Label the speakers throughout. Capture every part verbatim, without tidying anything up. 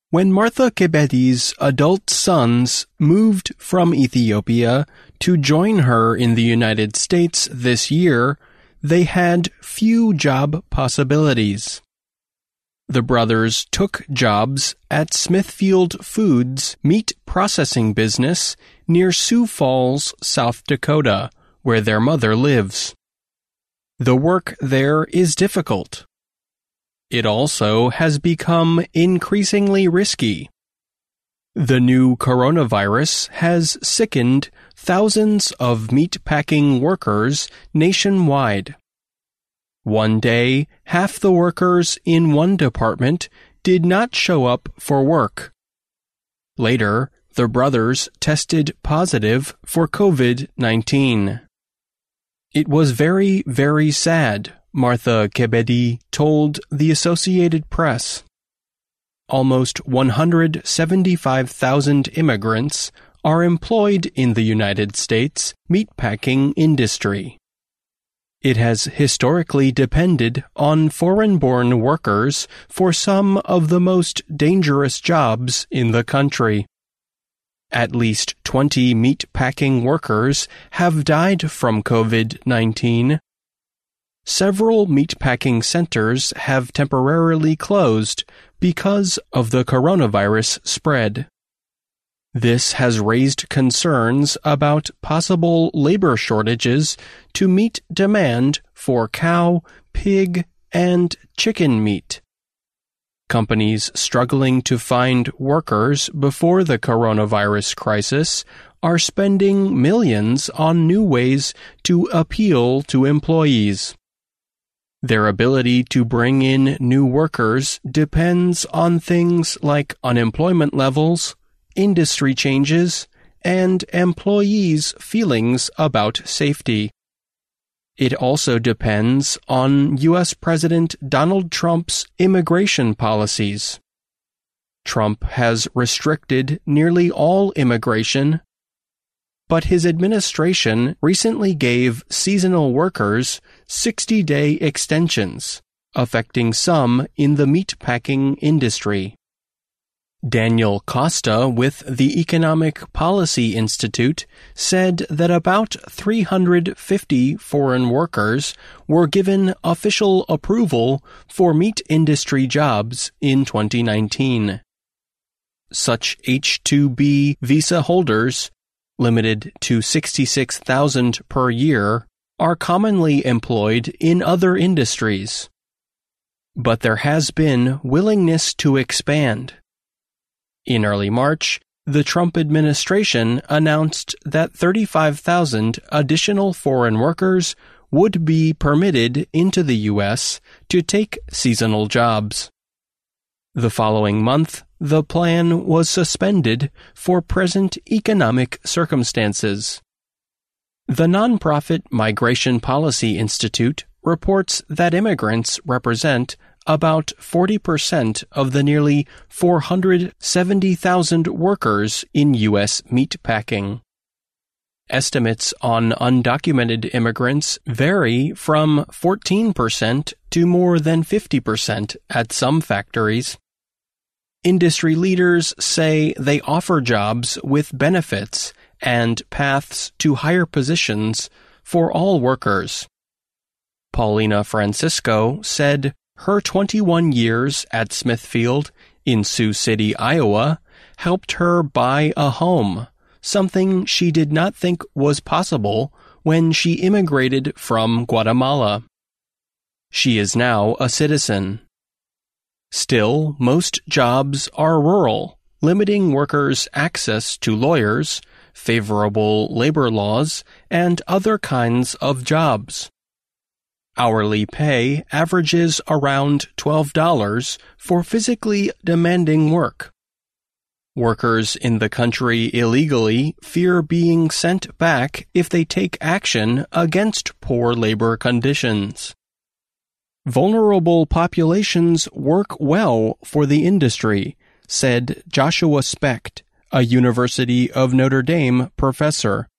Speaker 1: When Martha Kebedi's adult sons moved from Ethiopia to join her in the United States this year, they had few job possibilities. The brothers took jobs at Smithfield Foods' meat processing business near Sioux Falls, South Dakota, where their mother lives. The work there is difficult. It also has become increasingly risky. The new coronavirus has sickened thousands of meatpacking workers nationwide. One day, half the workers in one department did not show up for work. Later, the brothers tested positive for COVID nineteen. It was very, very sad, Martha Kebedi told the Associated Press. Almost one hundred seventy-five thousand immigrants are employed in the United States meatpacking industry. It has historically depended on foreign-born workers for some of the most dangerous jobs in the country. At least twenty meatpacking workers have died from COVID nineteen. Several meatpacking centers have temporarily closed because of the coronavirus spread. This has raised concerns about possible labor shortages to meet demand for cow, pig, and chicken meat. Companies struggling to find workers before the coronavirus crisis are spending millions on new ways to appeal to employees. Their ability to bring in new workers depends on things like unemployment levels, industry changes, and employees' feelings about safety. It also depends on U S President Donald Trump's immigration policies. Trump has restricted nearly all immigration, but his administration recently gave seasonal workers sixty-day extensions, affecting some in the meatpacking industry. Daniel Costa with the Economic Policy Institute said that about three hundred fifty foreign workers were given official approval for meat industry jobs in twenty nineteen. Such H two B visa holders, limited to sixty-six thousand per year, are commonly employed in other industries. But there has been willingness to expand. In early March, the Trump administration announced that thirty-five thousand additional foreign workers would be permitted into the U S to take seasonal jobs. The following month, the plan was suspended for present economic circumstances. The nonprofit Migration Policy Institute reports that immigrants represent about forty percent of the nearly four hundred seventy thousand workers in U S meatpacking. Estimates on undocumented immigrants vary from fourteen percent to more than fifty percent at some factories. Industry leaders say they offer jobs with benefits and paths to higher positions for all workers. Paulina Francisco said her twenty-one years at Smithfield in Sioux City, Iowa, helped her buy a home, something she did not think was possible when she immigrated from Guatemala. She is now a citizen. Still, most jobs are rural, limiting workers' access to lawyers, favorable labor laws, and other kinds of jobs. Hourly pay averages around twelve dollars for physically demanding work. Workers in the country illegally fear being sent back if they take action against poor labor conditions. Vulnerable populations work well for the industry, said Joshua Specht, a University of Notre Dame professor.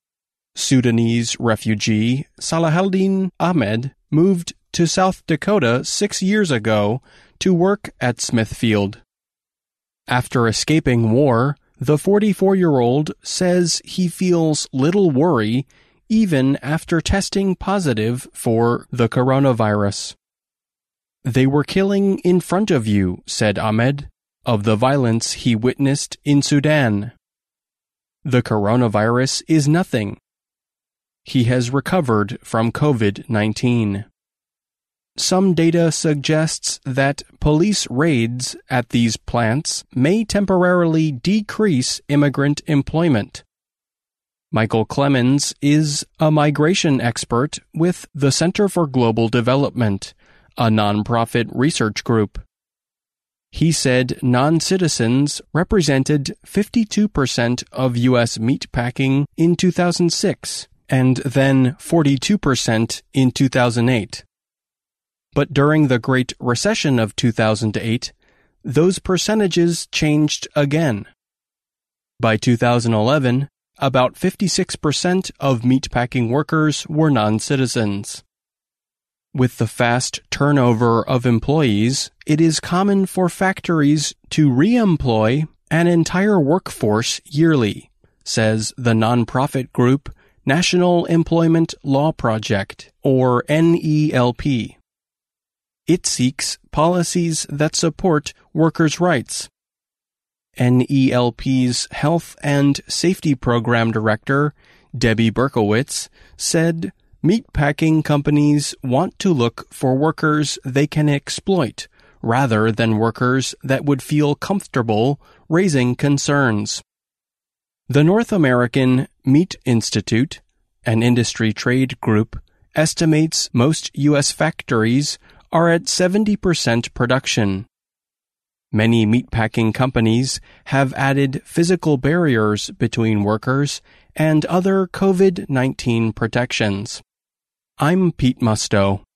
Speaker 1: Sudanese refugee Salahuddin Ahmed moved to South Dakota six years ago to work at Smithfield. After escaping war, the forty-four-year-old says he feels little worry even after testing positive for the coronavirus. "They were killing in front of you," said Ahmed, of the violence he witnessed in Sudan. "The coronavirus is nothing." He has recovered from COVID nineteen. Some data suggests that police raids at these plants may temporarily decrease immigrant employment. Michael Clemens is a migration expert with the Center for Global Development, a nonprofit research group. He said non-citizens represented fifty-two percent of U S meatpacking in two thousand six and then forty-two percent in two thousand eight. But during the Great Recession of two thousand eight, those percentages changed again. By two thousand eleven, about fifty-six percent of meatpacking workers were non-citizens. With the fast turnover of employees, it is common for factories to re-employ an entire workforce yearly, says the nonprofit group National Employment Law Project, or N E L P. It seeks policies that support workers' rights. N E L P's Health and Safety Program Director, Debbie Berkowitz, said meatpacking companies want to look for workers they can exploit rather than workers that would feel comfortable raising concerns. The North American Meat Institute, an industry trade group, estimates most U S factories are at seventy percent production. Many meatpacking companies have added physical barriers between workers and other COVID nineteen protections. I'm Pete Musto.